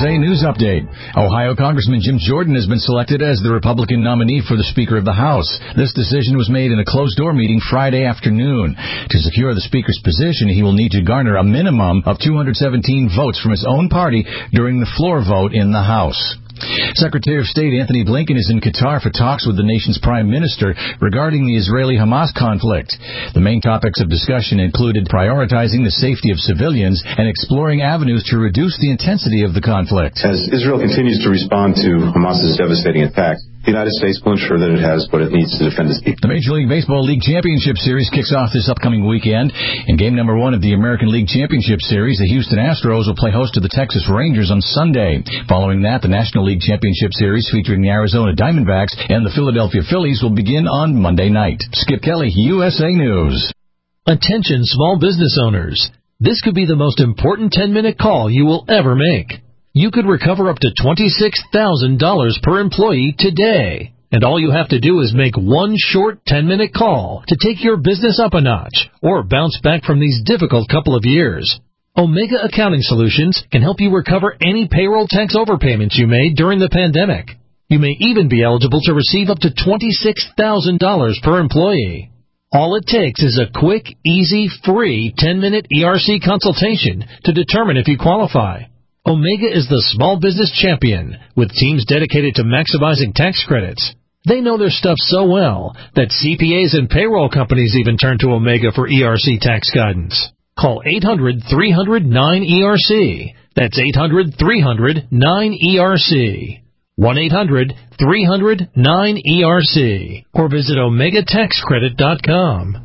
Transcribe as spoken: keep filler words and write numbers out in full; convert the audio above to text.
A News Update. Ohio Congressman Jim Jordan has been selected as the Republican nominee for the Speaker of the House. This decision was made in a closed-door meeting Friday afternoon. To secure the Speaker's position, he will need to garner a minimum of two hundred seventeen votes from his own party during the floor vote in the House. Secretary of State Anthony Blinken is in Qatar for talks with the nation's prime minister regarding the Israeli-Hamas conflict. The main topics of discussion included prioritizing the safety of civilians and exploring avenues to reduce the intensity of the conflict. As Israel continues to respond to Hamas's devastating attack, the United States will ensure that it has what it needs to defend its people. The Major League Baseball League Championship Series kicks off this upcoming weekend. In game number one of the American League Championship Series, the Houston Astros will play host to the Texas Rangers on Sunday. Following that, the National League Championship Series featuring the Arizona Diamondbacks and the Philadelphia Phillies will begin on Monday night. Skip Kelly, U S A News. Attention small business owners. This could be the most important ten-minute call you will ever make. You could recover up to twenty-six thousand dollars per employee today. And all you have to do is make one short ten-minute call to take your business up a notch or bounce back from these difficult couple of years. Omega Accounting Solutions can help you recover any payroll tax overpayments you made during the pandemic. You may even be eligible to receive up to twenty-six thousand dollars per employee. All it takes is a quick, easy, free ten-minute E R C consultation to determine if you qualify. Omega is the small business champion with teams dedicated to maximizing tax credits. They know their stuff so well that C P As and payroll companies even turn to Omega for E R C tax guidance. Call eight hundred, three hundred, nine E R C. That's eight hundred, three hundred, nine E R C. one eight hundred, three hundred, nine E R C. Or visit omega tax credit dot com.